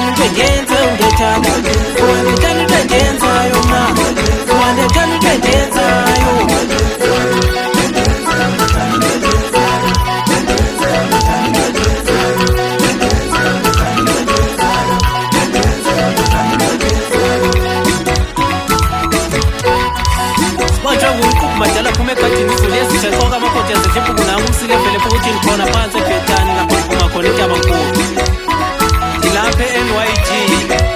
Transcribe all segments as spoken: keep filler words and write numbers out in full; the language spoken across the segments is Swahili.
Wandetani twedenza undetani Wandetani twedenza yo ma Wandetani twedenza yo Swajangu ukuku majala kumekati nisulezi Chakoga makote ya zejipu kuna umsile Fele puti nkona panza kretani Na kulikuma konita banku Ilape N Y G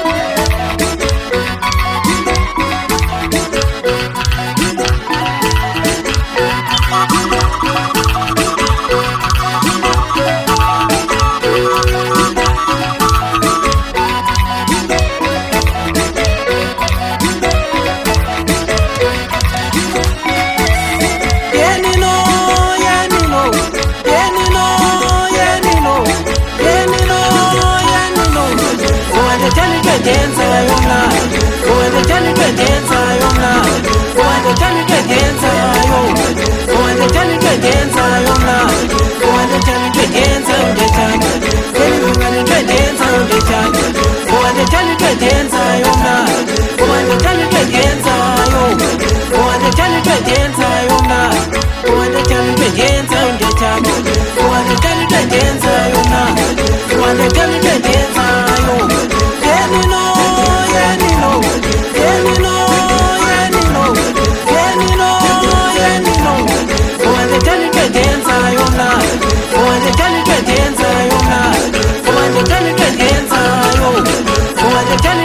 Dance ayona, oh the Johnny dance ayona, oh the Johnny dance ayona, oh the Johnny dance ayona, oh the Johnny dance on the Johnny, everyone dance on the Johnny, oh the Johnny dance ayona, oh the Johnny dance ayona, oh the Johnny dance ayona, oh the Johnny dance on the Johnny, oh the Johnny dance ayona, oh the Johnny dance ayona. Dance,